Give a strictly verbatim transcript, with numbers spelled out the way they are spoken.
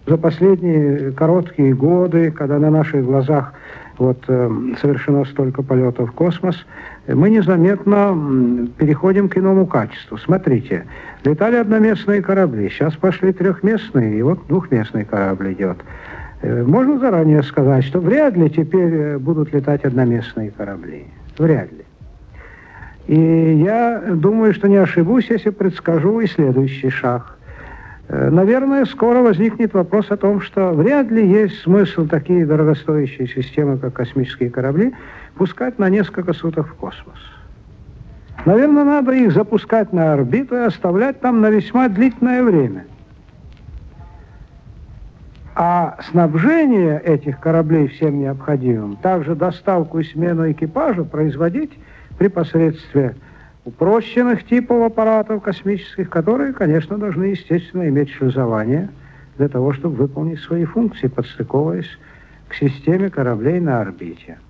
За последние короткие годы, когда на наших глазах вот, э, совершено столько полетов в космос, мы незаметно переходим к иному качеству. Смотрите, летали одноместные корабли, сейчас пошли трехместные, и вот двухместный корабль идет. Э, можно заранее сказать, что вряд ли теперь будут летать одноместные корабли. Вряд ли. И я думаю, что не ошибусь, если предскажу и следующий шаг. Наверное, скоро возникнет вопрос о том, что вряд ли есть смысл такие дорогостоящие системы, как космические корабли, пускать на несколько суток в космос. Наверное, надо их запускать на орбиту и оставлять там на весьма длительное время. А снабжение этих кораблей всем необходимым, также доставку и смену экипажа производить при посредстве упрощенных типов аппаратов космических, которые, конечно, должны, естественно, иметь шлюзование для того, чтобы выполнить свои функции, подстыковываясь к системе кораблей на орбите.